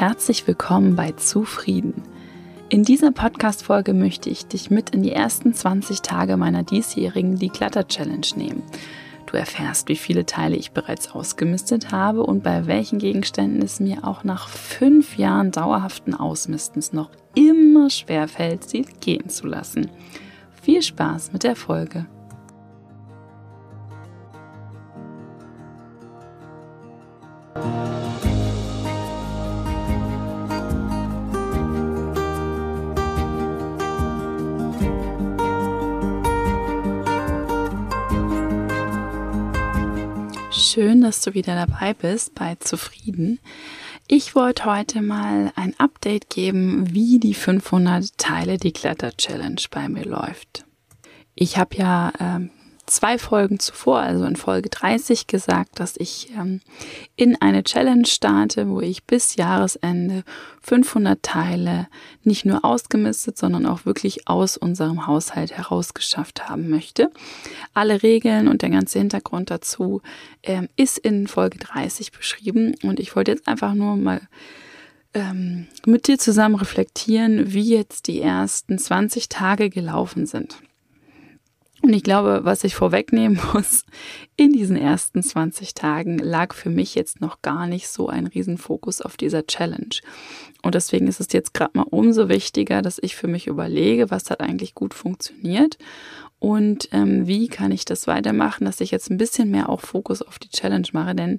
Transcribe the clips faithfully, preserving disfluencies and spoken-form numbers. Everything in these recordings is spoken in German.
herzlich willkommen bei Zufrieden. In dieser Podcast-Folge möchte ich dich mit in die ersten zwanzig Tage meiner diesjährigen Declutter-Challenge nehmen. Du erfährst, wie viele Teile ich bereits ausgemistet habe und bei welchen Gegenständen es mir auch nach fünf Jahren dauerhaften Ausmistens noch immer schwerfällt, sie gehen zu lassen. Viel Spaß mit der Folge! Schön, dass du wieder dabei bist bei Zufrieden. Ich wollte heute mal ein Update geben, wie die fünfhundert Teile Declutter Challenge bei mir läuft. Ich habe ja ähm, zwei Folgen zuvor, also in Folge dreißig, gesagt, dass ich ähm, in eine Challenge starte, wo ich bis Jahresende fünfhundert Teile nicht nur ausgemistet, sondern auch wirklich aus unserem Haushalt herausgeschafft haben möchte. Alle Regeln und der ganze Hintergrund dazu ähm, ist in Folge dreißig beschrieben und ich wollte jetzt einfach nur mal ähm, mit dir zusammen reflektieren, wie jetzt die ersten zwanzig Tage gelaufen sind. Und ich glaube, was ich vorwegnehmen muss, in diesen ersten zwanzig Tagen lag für mich jetzt noch gar nicht so ein Riesenfokus auf dieser Challenge. Und deswegen ist es jetzt gerade mal umso wichtiger, dass ich für mich überlege, was hat eigentlich gut funktioniert und ähm, wie kann ich das weitermachen, dass ich jetzt ein bisschen mehr auch Fokus auf die Challenge mache, denn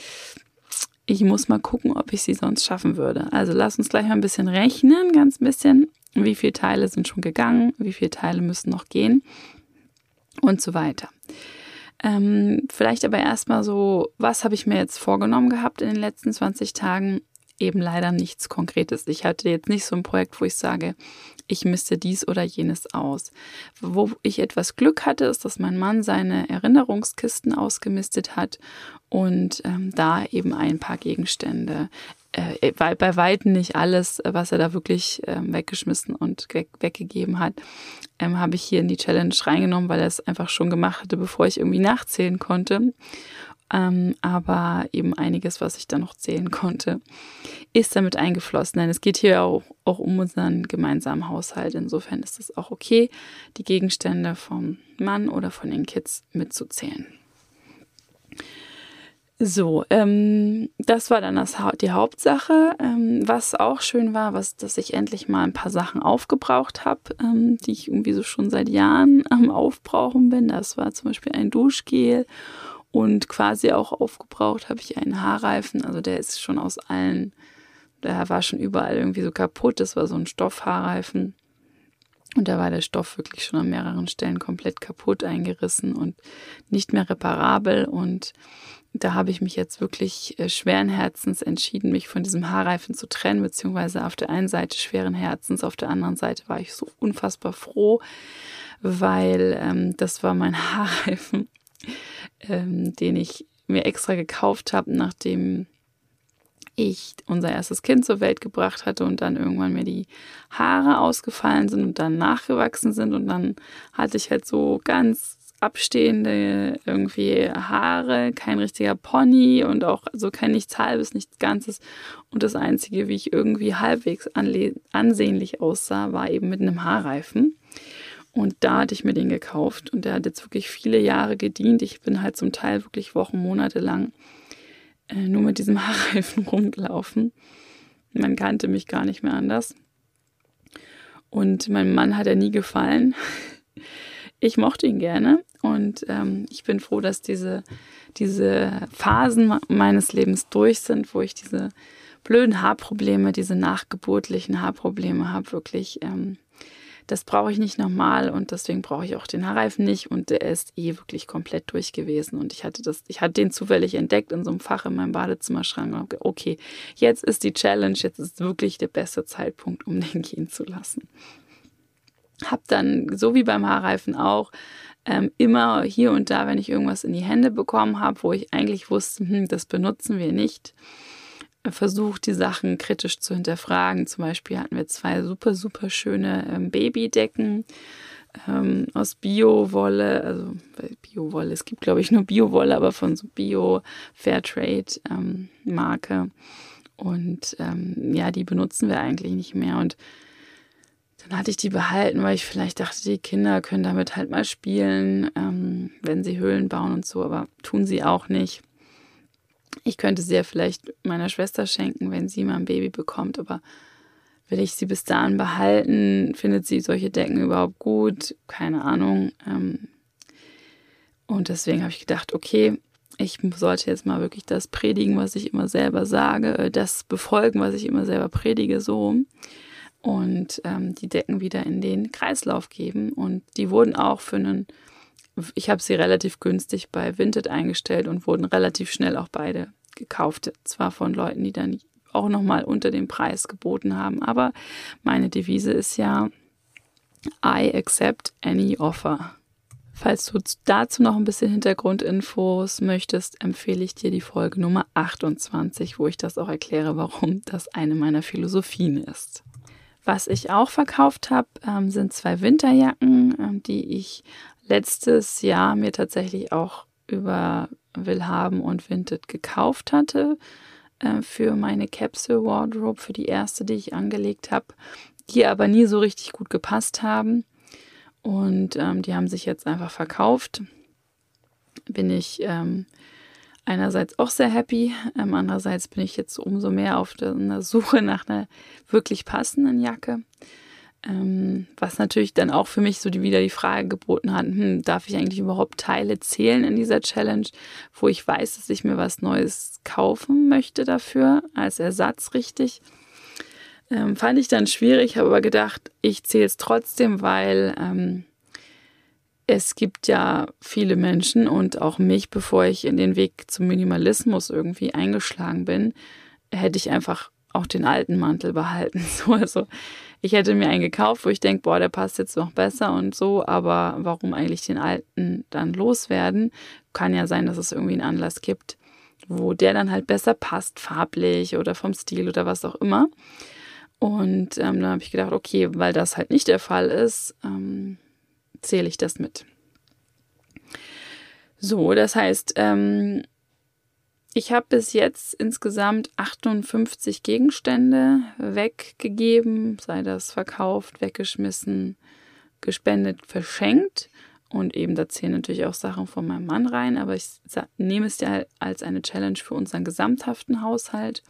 ich muss mal gucken, ob ich sie sonst schaffen würde. Also lass uns gleich mal ein bisschen rechnen, ganz ein bisschen, wie viele Teile sind schon gegangen, wie viele Teile müssen noch gehen. Und so weiter. Ähm, vielleicht aber erstmal so, was habe ich mir jetzt vorgenommen gehabt in den letzten zwanzig Tagen? Eben leider nichts Konkretes. Ich hatte jetzt nicht so ein Projekt, wo ich sage, ich misste dies oder jenes aus. Wo ich etwas Glück hatte, ist, dass mein Mann seine Erinnerungskisten ausgemistet hat und ähm, da eben ein paar Gegenstände, äh, bei, bei Weitem nicht alles, was er da wirklich äh, weggeschmissen und weg, weggegeben hat, ähm, habe ich hier in die Challenge reingenommen, weil er es einfach schon gemacht hatte, bevor ich irgendwie nachzählen konnte. Ähm, aber eben einiges, was ich da noch zählen konnte, ist damit eingeflossen. Denn es geht hier auch, auch um unseren gemeinsamen Haushalt. Insofern ist es auch okay, die Gegenstände vom Mann oder von den Kids mitzuzählen. So, ähm, das war dann das, die Hauptsache. Ähm, was auch schön war, was, dass ich endlich mal ein paar Sachen aufgebraucht habe, ähm, die ich irgendwie so schon seit Jahren am Aufbrauchen bin. Das war zum Beispiel ein Duschgel und quasi auch aufgebraucht habe ich einen Haarreifen. Also der ist schon aus allen, der war schon überall irgendwie so kaputt. Das war so ein Stoffhaarreifen. Und da war der Stoff wirklich schon an mehreren Stellen komplett kaputt, eingerissen und nicht mehr reparabel. Und da habe ich mich jetzt wirklich äh, schweren Herzens entschieden, mich von diesem Haarreifen zu trennen, beziehungsweise auf der einen Seite schweren Herzens, auf der anderen Seite war ich so unfassbar froh, weil ähm, das war mein Haarreifen, ähm, den ich mir extra gekauft habe, nachdem ich unser erstes Kind zur Welt gebracht hatte und dann irgendwann mir die Haare ausgefallen sind und dann nachgewachsen sind und dann hatte ich halt so ganz abstehende irgendwie Haare, kein richtiger Pony und auch so kein nichts Halbes, nichts Ganzes und das Einzige, wie ich irgendwie halbwegs anle- ansehnlich aussah, war eben mit einem Haarreifen. Und da hatte ich mir den gekauft und der hat jetzt wirklich viele Jahre gedient. Ich bin halt zum Teil wirklich Wochen, Monate lang äh, nur mit diesem Haarreifen rumgelaufen. Man kannte mich gar nicht mehr anders. Und meinem Mann hat er nie gefallen. Ich mochte ihn gerne und ähm, ich bin froh, dass diese, diese Phasen meines Lebens durch sind, wo ich diese blöden Haarprobleme, diese nachgeburtlichen Haarprobleme habe, wirklich, ähm, das brauche ich nicht nochmal und deswegen brauche ich auch den Haarreifen nicht und der ist eh wirklich komplett durch gewesen und ich hatte das, ich hatte den zufällig entdeckt in so einem Fach in meinem Badezimmerschrank und habe gedacht, okay, jetzt ist die Challenge, jetzt ist wirklich der beste Zeitpunkt, um den gehen zu lassen. Hab dann, so wie beim Haarreifen auch, ähm, immer hier und da, wenn ich irgendwas in die Hände bekommen habe, wo ich eigentlich wusste, hm, das benutzen wir nicht, versucht, die Sachen kritisch zu hinterfragen. Zum Beispiel hatten wir zwei super, super schöne ähm, Babydecken ähm, aus Bio-Wolle, also Bio-Wolle, es gibt glaube ich nur Bio-Wolle, aber von so Bio-Fairtrade-Marke. Ähm, Und ähm, ja, die benutzen wir eigentlich nicht mehr. Und dann hatte ich die behalten, weil ich vielleicht dachte, die Kinder können damit halt mal spielen, ähm, wenn sie Höhlen bauen und so, aber tun sie auch nicht. Ich könnte sie ja vielleicht meiner Schwester schenken, wenn sie mal ein Baby bekommt, aber will ich sie bis dahin behalten? Findet sie solche Decken überhaupt gut? Keine Ahnung. Ähm, und deswegen habe ich gedacht, okay, ich sollte jetzt mal wirklich das predigen, was ich immer selber sage, das befolgen, was ich immer selber predige, so. Und ähm, die Decken wieder in den Kreislauf geben. Und die wurden auch für einen, ich habe sie relativ günstig bei Vinted eingestellt und wurden relativ schnell auch beide gekauft. Zwar von Leuten, die dann auch nochmal unter dem Preis geboten haben. Aber meine Devise ist ja, I accept any offer. Falls du dazu noch ein bisschen Hintergrundinfos möchtest, empfehle ich dir die Folge Nummer achtundzwanzig, wo ich das auch erkläre, warum das eine meiner Philosophien ist. Was ich auch verkauft habe, ähm, sind zwei Winterjacken, ähm, die ich letztes Jahr mir tatsächlich auch über Willhaben und Vinted gekauft hatte äh, für meine Capsule Wardrobe, für die erste, die ich angelegt habe, die aber nie so richtig gut gepasst haben. Und ähm, die haben sich jetzt einfach verkauft. Bin ich ähm, einerseits auch sehr happy, ähm, andererseits bin ich jetzt umso mehr auf der Suche nach einer wirklich passenden Jacke. Ähm, was natürlich dann auch für mich so die, wieder die Frage geboten hat, hm, darf ich eigentlich überhaupt Teile zählen in dieser Challenge, wo ich weiß, dass ich mir was Neues kaufen möchte dafür, als Ersatz richtig. Ähm, fand ich dann schwierig, habe aber gedacht, ich zähle es trotzdem, weil ähm, es gibt ja viele Menschen und auch mich, bevor ich in den Weg zum Minimalismus irgendwie eingeschlagen bin, hätte ich einfach auch den alten Mantel behalten. So, also ich hätte mir einen gekauft, wo ich denke, boah, der passt jetzt noch besser und so, aber warum eigentlich den alten dann loswerden? Kann ja sein, dass es irgendwie einen Anlass gibt, wo der dann halt besser passt, farblich oder vom Stil oder was auch immer. Und ähm, dann habe ich gedacht, okay, weil das halt nicht der Fall ist, ähm, zähle ich das mit. So, das heißt, ähm, ich habe bis jetzt insgesamt achtundfünfzig Gegenstände weggegeben, sei das verkauft, weggeschmissen, gespendet, verschenkt. Und eben da zählen natürlich auch Sachen von meinem Mann rein, aber ich nehme es ja als eine Challenge für unseren gesamthaften Haushalt.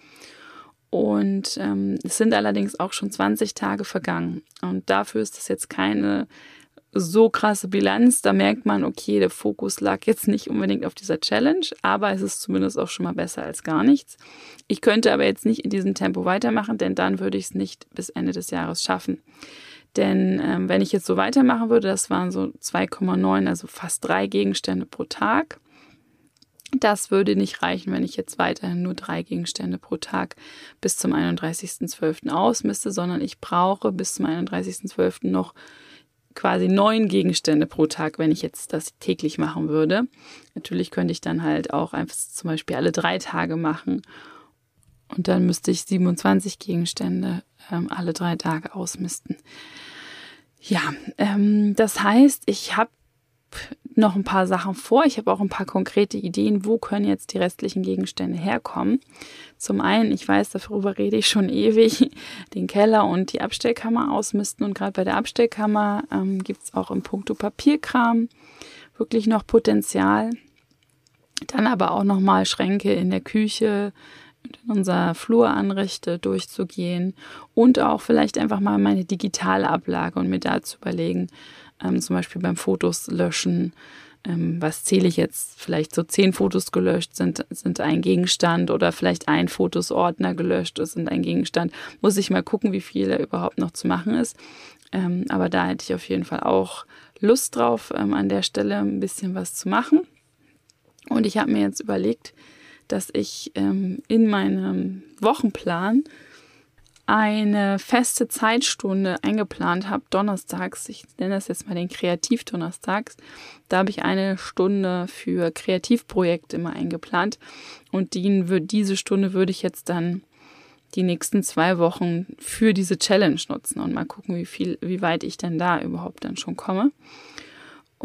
Und ähm, es sind allerdings auch schon zwanzig Tage vergangen. Und dafür ist das jetzt keine so krasse Bilanz. Da merkt man, okay, der Fokus lag jetzt nicht unbedingt auf dieser Challenge, aber es ist zumindest auch schon mal besser als gar nichts. Ich könnte aber jetzt nicht in diesem Tempo weitermachen, denn dann würde ich es nicht bis Ende des Jahres schaffen. Denn ähm, wenn ich jetzt so weitermachen würde, das waren so zwei Komma neun, also fast drei Gegenstände pro Tag. Das würde nicht reichen, wenn ich jetzt weiterhin nur drei Gegenstände pro Tag bis zum einunddreißigsten zwölften ausmiste, sondern ich brauche bis zum einunddreißigsten zwölften noch quasi neun Gegenstände pro Tag, wenn ich jetzt das täglich machen würde. Natürlich könnte ich dann halt auch einfach zum Beispiel alle drei Tage machen und dann müsste ich siebenundzwanzig Gegenstände ähm, alle drei Tage ausmisten. Ja, ähm, das heißt, ich habe noch ein paar Sachen vor. Ich habe auch ein paar konkrete Ideen, wo können jetzt die restlichen Gegenstände herkommen. Zum einen, ich weiß, darüber rede ich schon ewig, den Keller und die Abstellkammer ausmisten. Und gerade bei der Abstellkammer ähm, gibt es auch im Punkto Papierkram wirklich noch Potenzial. Dann aber auch nochmal Schränke in der Küche, in unserer Fluranrichte durchzugehen und auch vielleicht einfach mal meine digitale Ablage und mir da zu überlegen, ähm, zum Beispiel beim Fotos löschen, ähm, was zähle ich jetzt, vielleicht so zehn Fotos gelöscht sind, sind ein Gegenstand oder vielleicht ein Fotosordner gelöscht ist, sind ein Gegenstand. Muss ich mal gucken, wie viel da überhaupt noch zu machen ist. Ähm, aber da hätte ich auf jeden Fall auch Lust drauf, ähm, an der Stelle ein bisschen was zu machen. Und ich habe mir jetzt überlegt, dass ich ähm, in meinem Wochenplan eine feste Zeitstunde eingeplant habe, donnerstags, ich nenne das jetzt mal den Kreativdonnerstags, da habe ich eine Stunde für Kreativprojekte immer eingeplant und die, diese Stunde würde ich jetzt dann die nächsten zwei Wochen für diese Challenge nutzen und mal gucken, wie viel, wie weit ich denn da überhaupt dann schon komme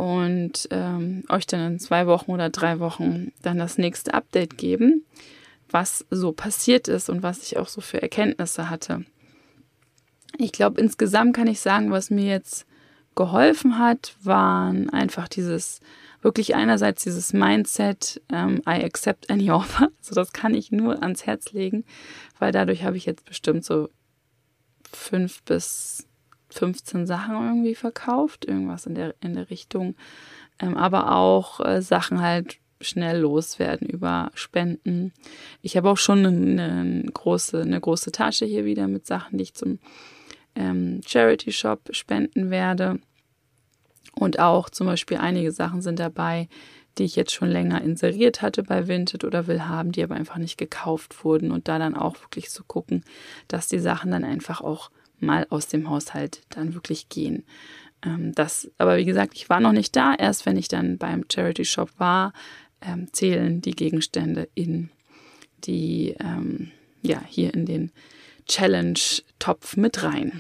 und ähm, euch dann in zwei Wochen oder drei Wochen dann das nächste Update geben. was so passiert ist und was ich auch so für Erkenntnisse hatte. Ich glaube, insgesamt kann ich sagen, was mir jetzt geholfen hat, waren einfach dieses, wirklich einerseits dieses Mindset, ähm, I accept any offer. Also das kann ich nur ans Herz legen, weil dadurch habe ich jetzt bestimmt so fünf bis fünfzehn Sachen irgendwie verkauft, irgendwas in der, in der Richtung. Ähm, aber auch äh, Sachen halt schnell loswerden über Spenden. Ich habe auch schon eine, eine, große, eine große Tasche hier wieder mit Sachen, die ich zum ähm, Charity-Shop spenden werde. Und auch zum Beispiel einige Sachen sind dabei, die ich jetzt schon länger inseriert hatte bei Vinted oder Willhaben, die aber einfach nicht gekauft wurden. Und da dann auch wirklich zu gucken, dass die Sachen dann einfach auch mal aus dem Haushalt dann wirklich gehen. Ähm, das, aber wie gesagt, ich war noch nicht da. Erst wenn ich dann beim Charity-Shop war, ähm, zählen die Gegenstände in die, ähm, ja, hier in den Challenge-Topf mit rein.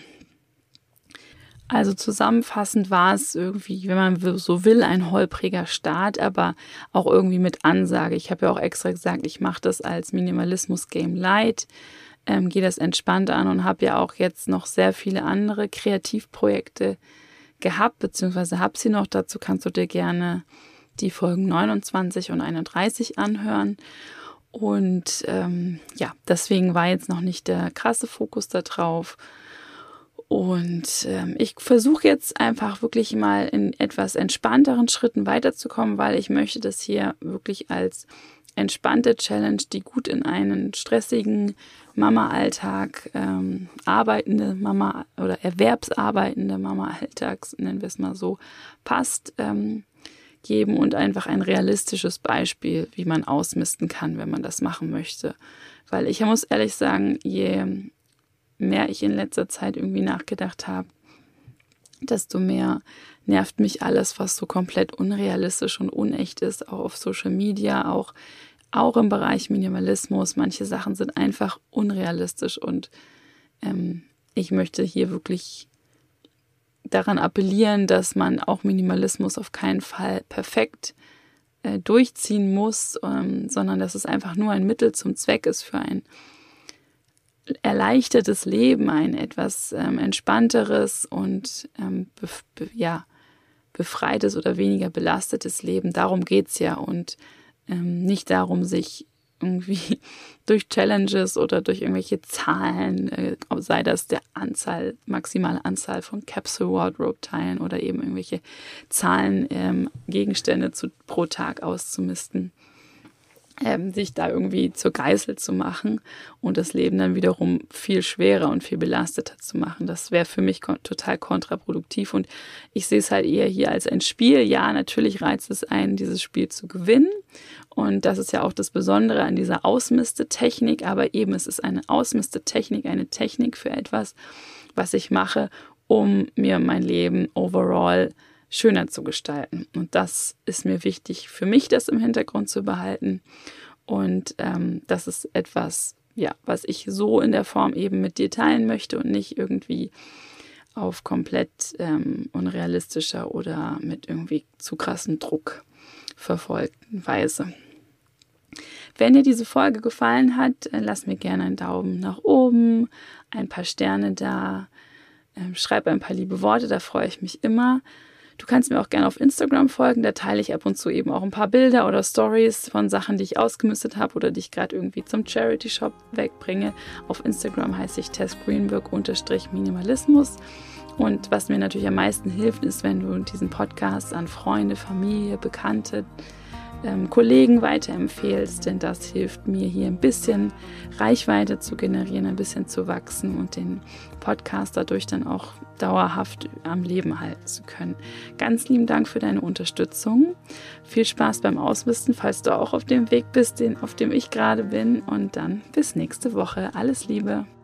Also zusammenfassend war es irgendwie, wenn man so will, ein holpriger Start, aber auch irgendwie mit Ansage. Ich habe ja auch extra gesagt, ich mache das als Minimalismus-Game Light, ähm, gehe das entspannt an und habe ja auch jetzt noch sehr viele andere Kreativprojekte gehabt, beziehungsweise habe sie noch. Dazu kannst du dir gerne die Folgen neunundzwanzig und einunddreißig anhören. Und ähm, ja, deswegen war jetzt noch nicht der krasse Fokus da drauf. Und ähm, ich versuche jetzt einfach wirklich mal in etwas entspannteren Schritten weiterzukommen, weil ich möchte das hier wirklich als entspannte Challenge, die gut in einen stressigen Mama-Alltag, ähm, arbeitende Mama oder erwerbsarbeitende Mama-Alltags, nennen wir es mal so, passt, ähm, geben und einfach ein realistisches Beispiel, wie man ausmisten kann, wenn man das machen möchte. Weil ich muss ehrlich sagen, je mehr ich in letzter Zeit irgendwie nachgedacht habe, desto mehr nervt mich alles, was so komplett unrealistisch und unecht ist, auch auf Social Media, auch, auch im Bereich Minimalismus. Manche Sachen sind einfach unrealistisch und ähm, ich möchte hier wirklich daran appellieren, dass man auch Minimalismus auf keinen Fall perfekt äh, durchziehen muss, ähm, sondern dass es einfach nur ein Mittel zum Zweck ist für ein erleichtertes Leben, ein etwas ähm, entspannteres und ähm, bef- be- ja, befreites oder weniger belastetes Leben. Darum geht's ja und ähm, nicht darum, sich irgendwie durch Challenges oder durch irgendwelche Zahlen, äh, sei das der Anzahl, maximale Anzahl von Capsule Wardrobe Teilen oder eben irgendwelche Zahlen, ähm, Gegenstände zu, pro Tag auszumisten, ähm, sich da irgendwie zur Geißel zu machen und das Leben dann wiederum viel schwerer und viel belasteter zu machen. Das wäre für mich kon- total kontraproduktiv und ich sehe es halt eher hier als ein Spiel. Ja, natürlich reizt es einen, dieses Spiel zu gewinnen und das ist ja auch das Besondere an dieser Ausmistetechnik, aber eben es ist eine Ausmistetechnik, eine Technik für etwas, was ich mache, um mir mein Leben overall schöner zu gestalten. Und das ist mir wichtig für mich, das im Hintergrund zu behalten. Und ähm, das ist etwas, ja, was ich so in der Form eben mit dir teilen möchte und nicht irgendwie auf komplett ähm, unrealistischer oder mit irgendwie zu krassem Druck verfolgten Weise. Wenn dir diese Folge gefallen hat, lass mir gerne einen Daumen nach oben, ein paar Sterne da, ähm, schreib ein paar liebe Worte, da freue ich mich immer. Du kannst mir auch gerne auf Instagram folgen, da teile ich ab und zu eben auch ein paar Bilder oder Stories von Sachen, die ich ausgemistet habe oder die ich gerade irgendwie zum Charity-Shop wegbringe. Auf Instagram heiße ich Tess Greenberg Minimalismus. Und was mir natürlich am meisten hilft, ist, wenn du diesen Podcast an Freunde, Familie, Bekannte, ähm, Kollegen weiterempfehlst, denn das hilft mir hier ein bisschen Reichweite zu generieren, ein bisschen zu wachsen und den Podcast dadurch dann auch dauerhaft am Leben halten zu können. Ganz lieben Dank für deine Unterstützung. Viel Spaß beim Ausmisten, falls du auch auf dem Weg bist, den, auf dem ich gerade bin. Und dann bis nächste Woche. Alles Liebe.